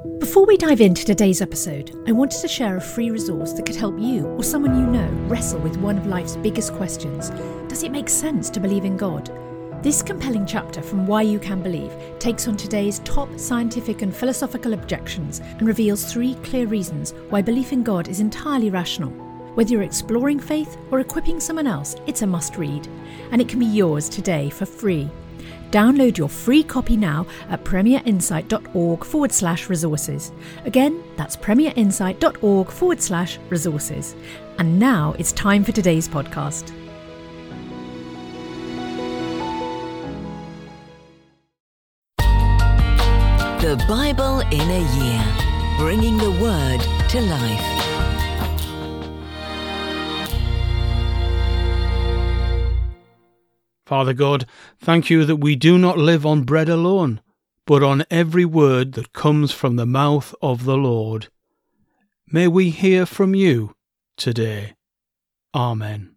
Before we dive into today's episode, I wanted to share a free resource that could help you or someone you know wrestle with one of life's biggest questions. Does it make sense to believe in God? This compelling chapter from Why You Can Believe takes on today's top scientific and philosophical objections and reveals 3 clear reasons why belief in God is entirely rational. Whether you're exploring faith or equipping someone else, it's a must-read, and it can be yours today for free. Download your free copy now at premierinsight.org/resources. Again, that's premierinsight.org/resources. And now it's time for today's podcast. The Bible in a Year, bringing the Word to life. Father God, thank you that we do not live on bread alone, but on every word that comes from the mouth of the Lord. May we hear from you today. Amen.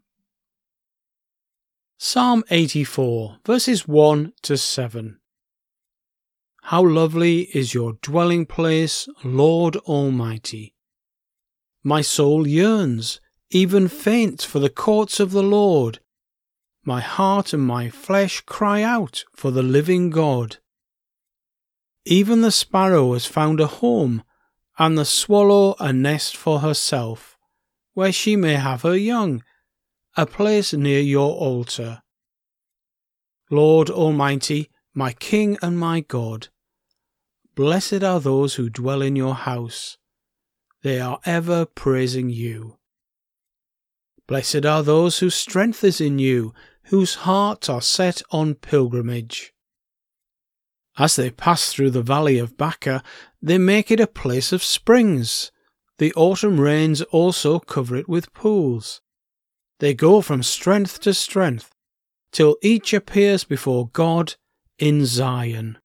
Psalm 84, verses 1 to 7. How lovely is your dwelling place, Lord Almighty! My soul yearns, even faints, for the courts of the Lord. My heart and my flesh cry out for the living God. Even the sparrow has found a home, and the swallow a nest for herself, where she may have her young, a place near your altar. Lord Almighty, my King and my God, blessed are those who dwell in your house. They are ever praising you. Blessed are those whose strength is in you, whose hearts are set on pilgrimage. As they pass through the valley of Baca, they make it a place of springs. The autumn rains also cover it with pools. They go from strength to strength, till each appears before God in Zion.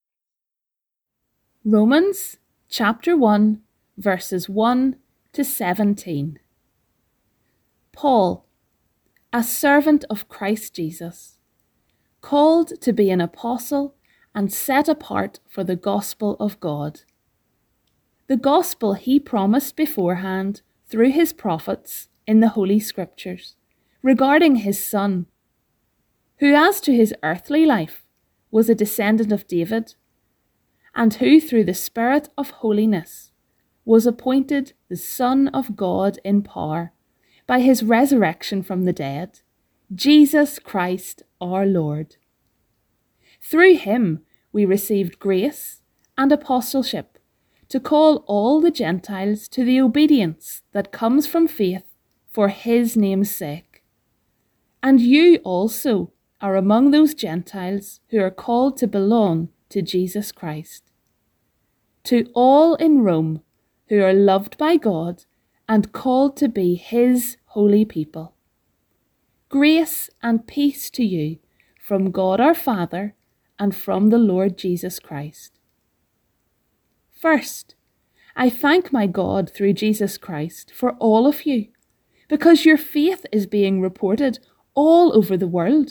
Romans chapter 1, verses 1 to 17. Paul, a servant of Christ Jesus, called to be an apostle and set apart for the gospel of God. The gospel he promised beforehand through his prophets in the Holy Scriptures regarding his Son, who as to his earthly life was a descendant of David, and who through the Spirit of holiness was appointed the Son of God in power, by his resurrection from the dead, Jesus Christ our Lord. Through him we received grace and apostleship to call all the Gentiles to the obedience that comes from faith for his name's sake. And you also are among those Gentiles who are called to belong to Jesus Christ. To all in Rome who are loved by God and called to be his holy people. Grace and peace to you from God our Father and from the Lord Jesus Christ. First, I thank my God through Jesus Christ for all of you, because your faith is being reported all over the world.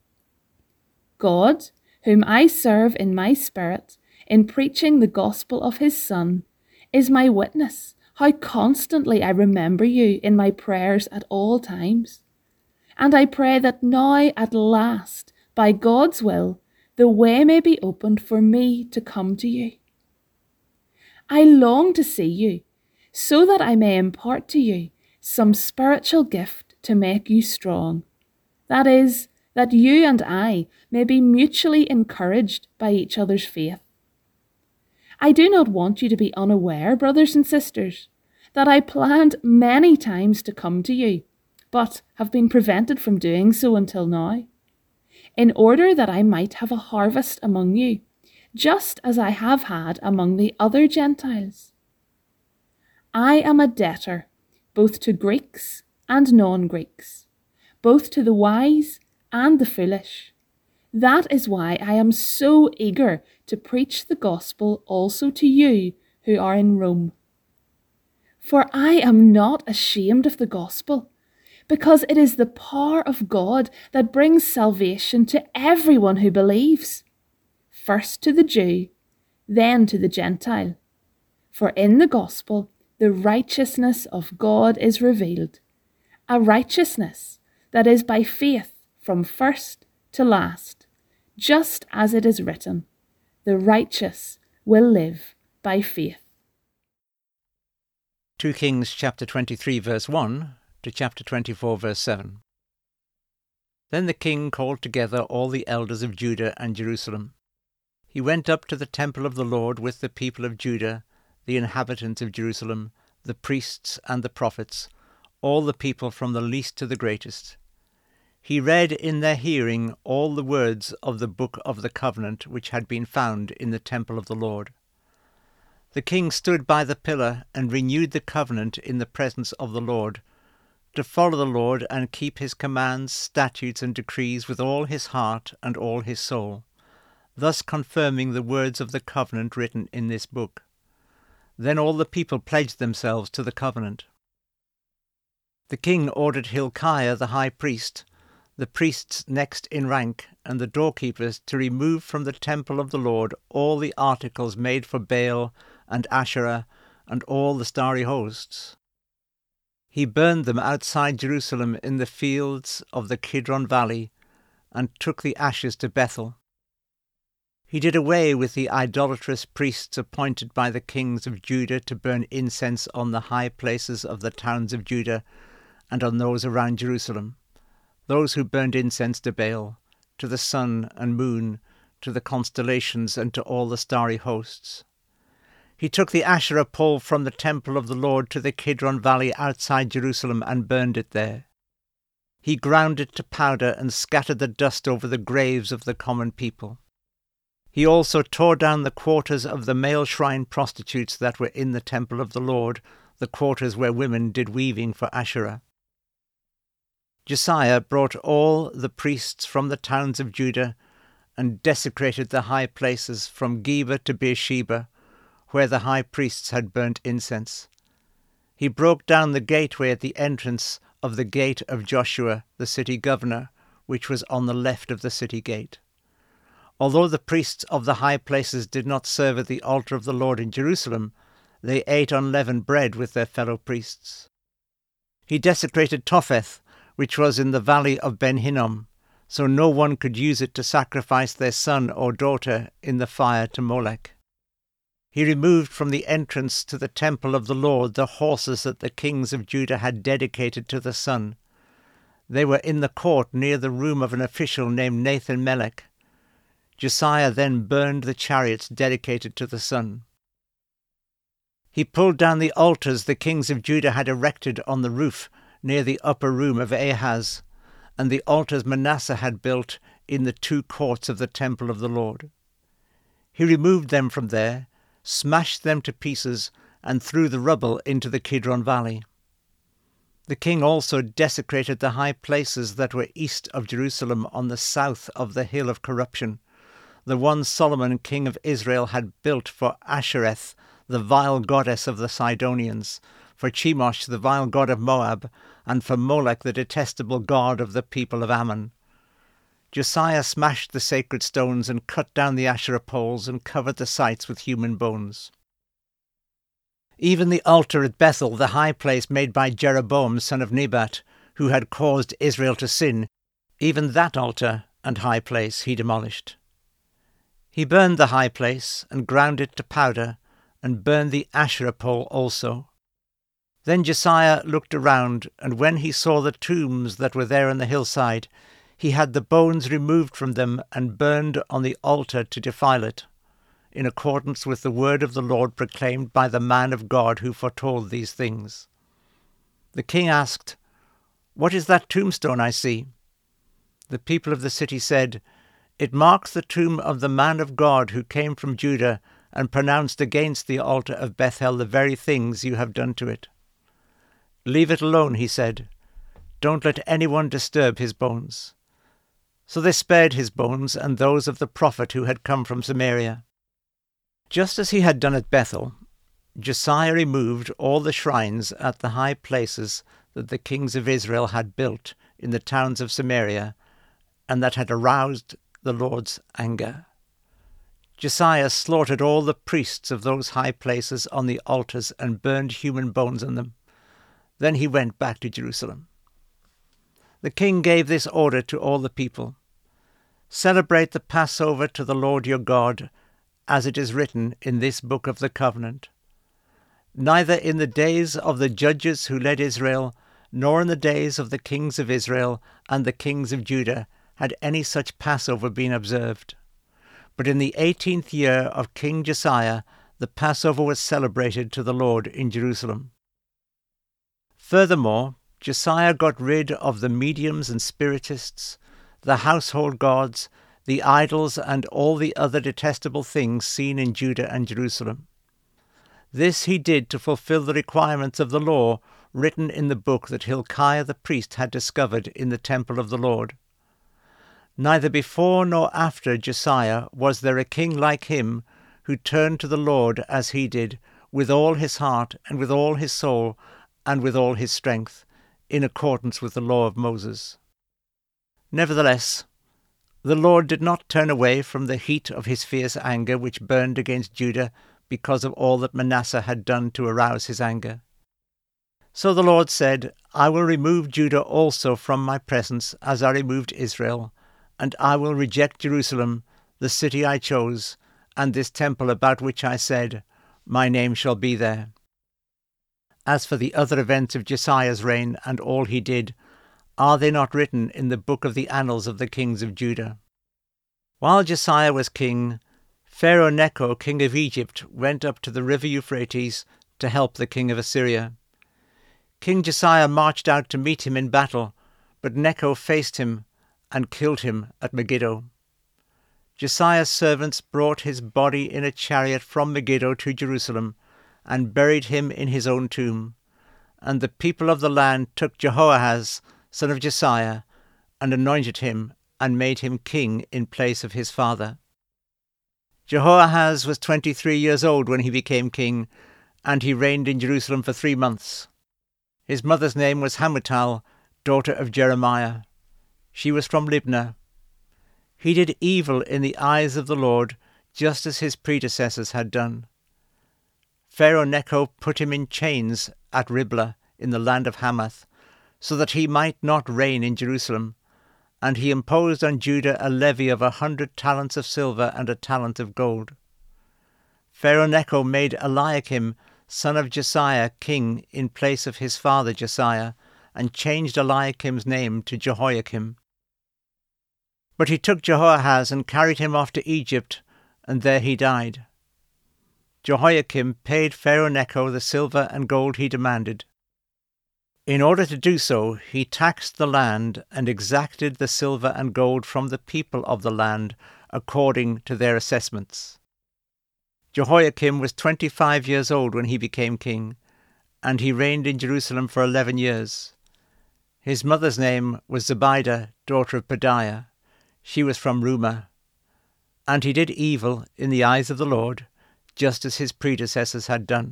God, whom I serve in my spirit in preaching the gospel of his Son, is my witness how constantly I remember you in my prayers at all times. And I pray that now at last, by God's will, the way may be opened for me to come to you. I long to see you, so that I may impart to you some spiritual gift to make you strong. That is, that you and I may be mutually encouraged by each other's faith. I do not want you to be unaware, brothers and sisters, that I planned many times to come to you, but have been prevented from doing so until now, in order that I might have a harvest among you, just as I have had among the other Gentiles. I am a debtor, both to Greeks and non-Greeks, both to the wise and the foolish. That is why I am so eager to preach the gospel also to you who are in Rome. For I am not ashamed of the gospel, because it is the power of God that brings salvation to everyone who believes, first to the Jew, then to the Gentile. For in the gospel, the righteousness of God is revealed, a righteousness that is by faith from first to last, just as it is written, the righteous will live by faith. 2 Kings chapter 23 verse 1 to chapter 24 verse 7. Then the king called together all the elders of Judah and Jerusalem. He went up to the temple of the Lord with the people of Judah, the inhabitants of Jerusalem, the priests and the prophets, all the people from the least to the greatest. He read in their hearing all the words of the book of the covenant which had been found in the temple of the Lord. The king stood by the pillar and renewed the covenant in the presence of the Lord, to follow the Lord and keep his commands, statutes, and decrees with all his heart and all his soul, thus confirming the words of the covenant written in this book. Then all the people pledged themselves to the covenant. The king ordered Hilkiah the high priest, the priests next in rank, and the doorkeepers to remove from the temple of the Lord all the articles made for Baal and Asherah and all the starry hosts. He burned them outside Jerusalem in the fields of the Kidron Valley and took the ashes to Bethel. He did away with the idolatrous priests appointed by the kings of Judah to burn incense on the high places of the towns of Judah and on those around Jerusalem, those who burned incense to Baal, to the sun and moon, to the constellations, and to all the starry hosts. He took the Asherah pole from the temple of the Lord to the Kidron Valley outside Jerusalem and burned it there. He ground it to powder and scattered the dust over the graves of the common people. He also tore down the quarters of the male shrine prostitutes that were in the temple of the Lord, the quarters where women did weaving for Asherah. Josiah brought all the priests from the towns of Judah and desecrated the high places from Geba to Beersheba, where the high priests had burnt incense. He broke down the gateway at the entrance of the gate of Joshua, the city governor, which was on the left of the city gate. Although the priests of the high places did not serve at the altar of the Lord in Jerusalem, they ate unleavened bread with their fellow priests. He desecrated Topheth, which was in the valley of Ben Hinnom, so no one could use it to sacrifice their son or daughter in the fire to Molech. He removed from the entrance to the temple of the Lord the horses that the kings of Judah had dedicated to the sun. They were in the court near the room of an official named Nathan-Melech. Josiah then burned the chariots dedicated to the sun. He pulled down the altars the kings of Judah had erected on the roof near the upper room of Ahaz, and the altars Manasseh had built in the two courts of the temple of the Lord. He removed them from there, smashed them to pieces, and threw the rubble into the Kidron Valley. The king also desecrated the high places that were east of Jerusalem on the south of the hill of corruption, the one Solomon king of Israel had built for Ashereth, the vile goddess of the Sidonians, for Chemosh, the vile god of Moab, and for Molech, the detestable god of the people of Ammon. Josiah smashed the sacred stones and cut down the Asherah poles and covered the sites with human bones. Even the altar at Bethel, the high place made by Jeroboam son of Nebat, who had caused Israel to sin, even that altar and high place he demolished. He burned the high place and ground it to powder, and burned the Asherah pole also. Then Josiah looked around, and when he saw the tombs that were there on the hillside, he had the bones removed from them and burned on the altar to defile it, in accordance with the word of the Lord proclaimed by the man of God who foretold these things. The king asked, "What is that tombstone I see?" The people of the city said, "It marks the tomb of the man of God who came from Judah and pronounced against the altar of Bethel the very things you have done to it." "Leave it alone," he said. "Don't let anyone disturb his bones." So they spared his bones and those of the prophet who had come from Samaria. Just as he had done at Bethel, Josiah removed all the shrines at the high places that the kings of Israel had built in the towns of Samaria and that had aroused the Lord's anger. Josiah slaughtered all the priests of those high places on the altars and burned human bones on them. Then he went back to Jerusalem. The king gave this order to all the people: "Celebrate the Passover to the Lord your God, as it is written in this book of the covenant. Neither in the days of the judges who led Israel, nor in the days of the kings of Israel and the kings of Judah had any such Passover been observed. But in the 18th year of King Josiah, the Passover was celebrated to the Lord in Jerusalem." Furthermore, Josiah got rid of the mediums and spiritists, the household gods, the idols, and all the other detestable things seen in Judah and Jerusalem. This he did to fulfill the requirements of the law written in the book that Hilkiah the priest had discovered in the temple of the Lord. Neither before nor after Josiah was there a king like him who turned to the Lord as he did, with all his heart and with all his soul and with all his strength, in accordance with the law of Moses. Nevertheless, the Lord did not turn away from the heat of his fierce anger which burned against Judah because of all that Manasseh had done to arouse his anger. So the Lord said, "I will remove Judah also from my presence, as I removed Israel, and I will reject Jerusalem, the city I chose, and this temple about which I said, 'My name shall be there.'" As for the other events of Josiah's reign and all he did, are they not written in the book of the annals of the kings of Judah? While Josiah was king, Pharaoh Necho, king of Egypt, went up to the river Euphrates to help the king of Assyria. King Josiah marched out to meet him in battle, but Necho faced him and killed him at Megiddo. Josiah's servants brought his body in a chariot from Megiddo to Jerusalem and buried him in his own tomb. And the people of the land took Jehoahaz, son of Josiah, and anointed him and made him king in place of his father. Jehoahaz was 23 years old when he became king, and he reigned in Jerusalem for 3 months. His mother's name was Hamutal, daughter of Jeremiah. She was from Libnah. He did evil in the eyes of the Lord, just as his predecessors had done. Pharaoh Necho put him in chains at Riblah in the land of Hamath, so that he might not reign in Jerusalem, and he imposed on Judah a levy of 100 talents of silver and a talent of gold. Pharaoh Necho made Eliakim, son of Josiah, king in place of his father Josiah, and changed Eliakim's name to Jehoiakim. But he took Jehoahaz and carried him off to Egypt, and there he died. Jehoiakim paid Pharaoh Necho the silver and gold he demanded. In order to do so, he taxed the land and exacted the silver and gold from the people of the land according to their assessments. Jehoiakim was 25 years old when he became king, and he reigned in Jerusalem for 11 years. His mother's name was Zebidah, daughter of Pedaiah. She was from Rumah. And he did evil in the eyes of the Lord, just as his predecessors had done.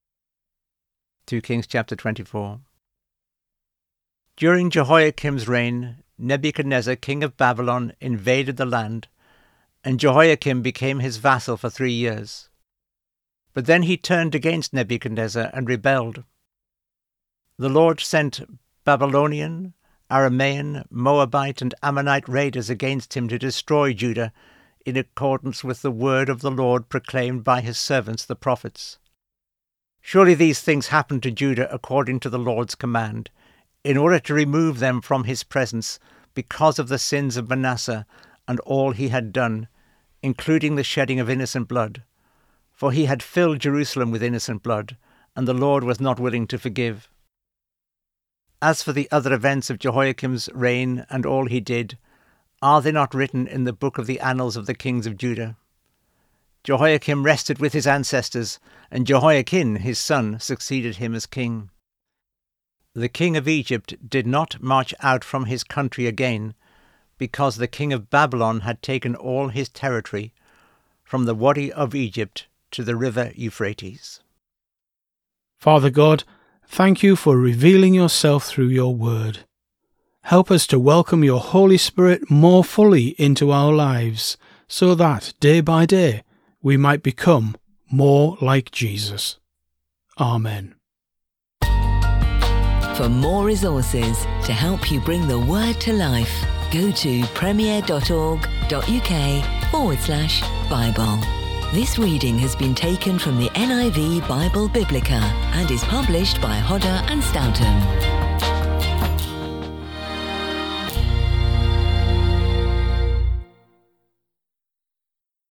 2 Kings chapter 24. During Jehoiakim's reign, Nebuchadnezzar, king of Babylon, invaded the land, and Jehoiakim became his vassal for 3 years. But then he turned against Nebuchadnezzar and rebelled. The Lord sent Babylonian, Aramean, Moabite, and Ammonite raiders against him to destroy Judah, in accordance with the word of the Lord proclaimed by his servants the prophets. Surely these things happened to Judah according to the Lord's command, in order to remove them from his presence because of the sins of Manasseh and all he had done, including the shedding of innocent blood. For he had filled Jerusalem with innocent blood, and the Lord was not willing to forgive. As for the other events of Jehoiakim's reign and all he did, are they not written in the book of the annals of the kings of Judah? Jehoiakim rested with his ancestors, and Jehoiakim his son succeeded him as king. The king of Egypt did not march out from his country again, because the king of Babylon had taken all his territory, from the Wadi of Egypt to the river Euphrates. Father God, thank you for revealing yourself through your word. Help us to welcome your Holy Spirit more fully into our lives, so that, day by day, we might become more like Jesus. Amen. For more resources to help you bring the Word to life, go to premier.org.uk/Bible. This reading has been taken from the NIV Bible Biblica and is published by Hodder and Stoughton.